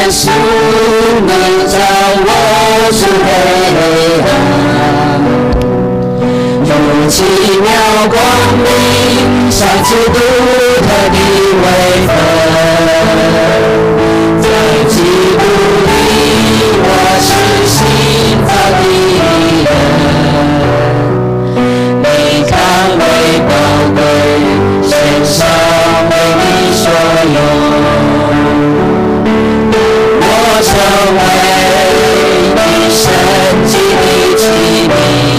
稣，你照我出黑暗，用奇妙光明像基督特的微分，在基督里我是新造的人，你看为宝贵，献上为你所用，我成为你神迹的器皿，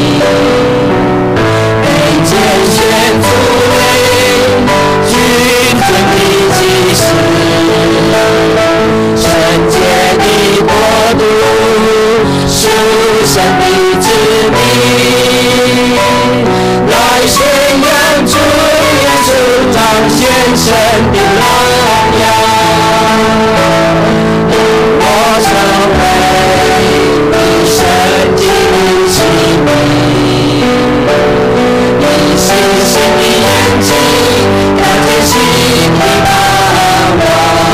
被拣选出为君尊的祭司，圣洁的国度，属神的子民，来宣扬主耶稣彰显神的荣耀。我成为你神迹的器皿，你星星的眼睛看见心的盼望，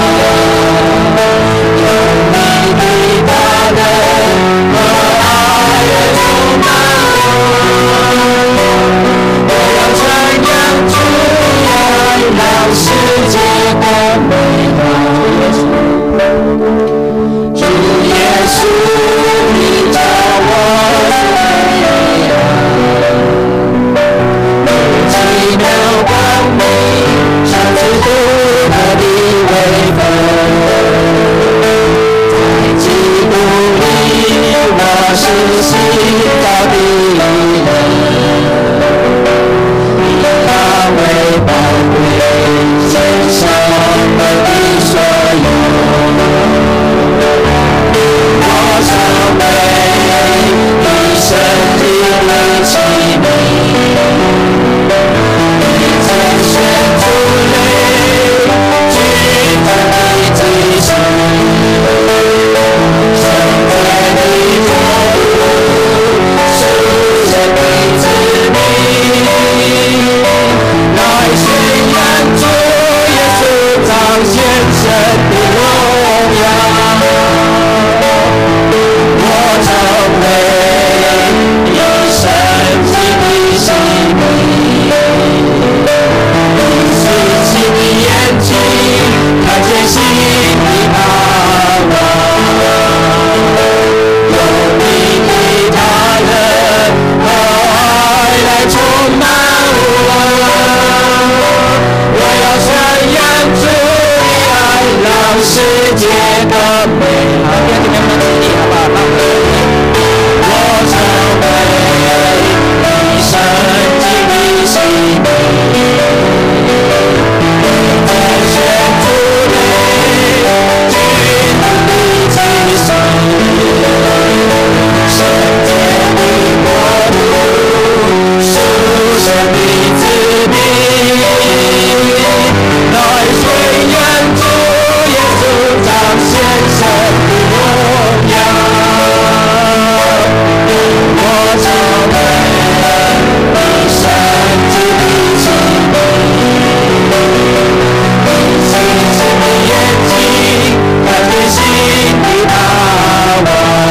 有你的大能和爱来充满我要传扬主爱让世界的美好。主耶稣，你照我出黑暗，用奇妙光明像基督特的微分，在基督里我是新造的人，你那为宝贵，献上为你所有，我成为你神的器皿，你拣选出来君尊的祭司，圣洁的国度，属神的子民，来宣扬主耶稣彰显神的荣耀。我成为你神迹的器皿，你星星的眼睛看见心的盼望，有你的大能和爱来充满我，我要传扬主的爱让世界的美好。弟兄姐妹们起立好不好？让我们我成为你神迹的器皿，拣选出来君尊的祭司，圣洁的国度，属神的子民，来宣扬主耶稣彰显神的荣耀。我成为你神迹的器皿，你星星的眼睛看见心的盼望，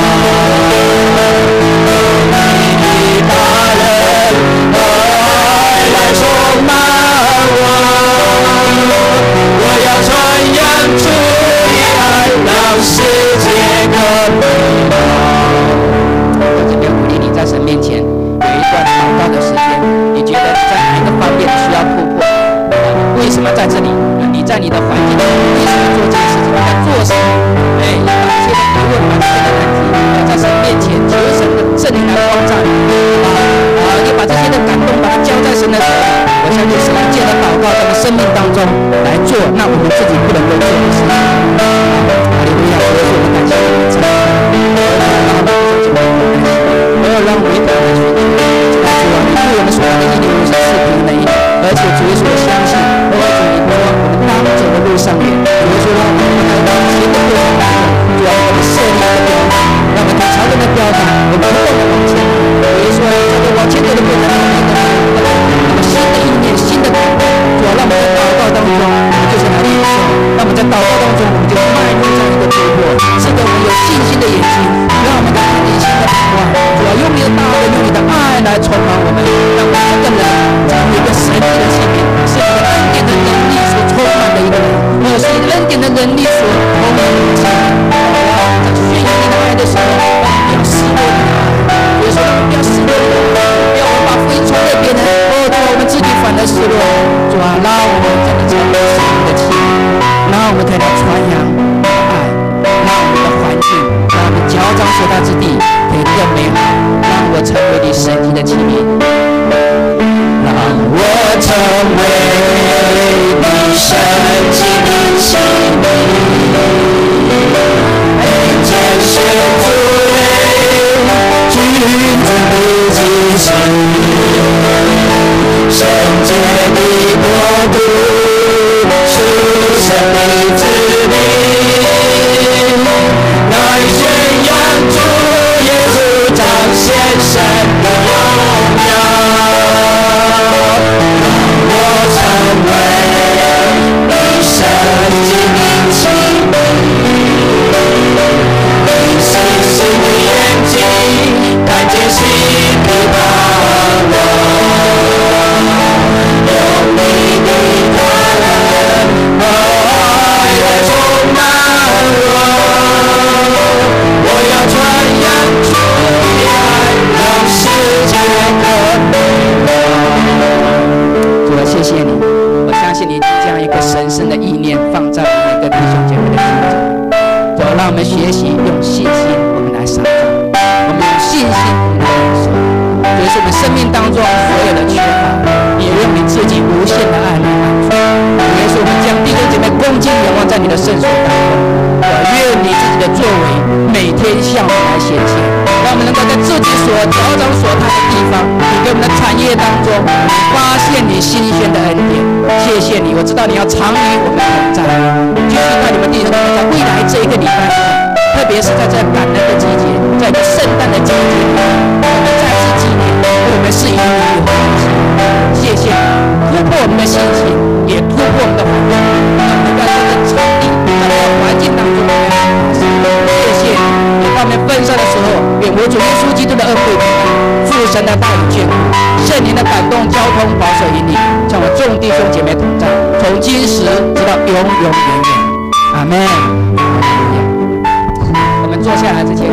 有你的大能和爱来充满我，我要传扬主的爱让世界更美好。我今天鼓励你在神面前有一段祷告的时间，你觉得你在哪一个方面需要突破？为什么在这里？你在你的环境中为什么做这件事情？你在做什么？你把这些的疑问，把这些的难题，要在神面前求神的圣灵来光照你。你把这些的感动，把它交在神的手里。我相信神借着祷告在我们生命当中来做，那我们自己不能够做的事情。哈利路亚！所以我们感谢你的赞美。我要让我们一同来寻求主啊，你对我们所有的意念是赐平安，而且主耶稣相信，主你不忘我们当走的路上面，主耶稣让我们在往前的过程当中，主要我们设立一个标杆，让我们朝着那标杆，我们不断的往前。主耶稣在这往前走的过程当中，我们新的意念、新的感动，主要让我们在祷告当中，我们就是来领受；让我们在祷告当中，我们就迈入这样一个。 破，赐给我们有信心的眼睛，让我们看见新的盼望。主要用你的大能，用你的爱来充满我们，让我们这个人成为一个神奇的器皿，是你的恩典的能力所充满的一个人，是你的恩典的能力所充满的器皿。在宣扬你的爱的时候，我们不要失落你的爱，比如说我们不要失落你的爱，不要我们把福音传给别人，主啊，我们自己反而失落。主啊，让我们真的成为神的器皿，让我们可以来传扬爱，让我们的环境，让我们脚掌所到之地可以更美好，让我成为你神奇的器皿，让我成为你神奇的器皿，天使主灵，君尊的祭司，圣洁的国度，属神的子民，来宣扬主耶稣彰显神的荣耀，让我成为你神奇的器皿，你细心的眼睛看见心的盼望，用你的大能和爱来充满我，我要传扬主的爱，让世界更美好。主啊，谢谢你，我相信你将一个神圣的意念放在每个弟兄姐妹的心中。主啊，让我们学习用信心，我们来赏赐，我们用信心我们来领受。这是我们生命当中所有的缺乏，也用你自己无限的爱来满足。也是我们将弟兄姐妹恭敬仰望在你的圣所当中。愿你自己的作为每天向我们来显现，让我们能够在自己所脚掌所踏的地方，你给我们的产业当中发现你新鲜的恩典。谢谢你，我知道你要常与我们同在，继续带你们弟兄姐妹在未来这一个礼拜里，特别是在这感恩的季节，在这圣诞的季节里，我们再次纪念我们是与你有关系。谢谢你突破我们的心情，也突破我们的环境，让我们在这个场地，在这个环境当中，谢谢你，也到我们分散的时候，愿我主耶稣基督的恩惠平安，父神的大有眷顾，圣灵的感动交通保守引领，向我众弟兄姐妹同在，从今时直到永永远远。阿们。我们坐下来之前。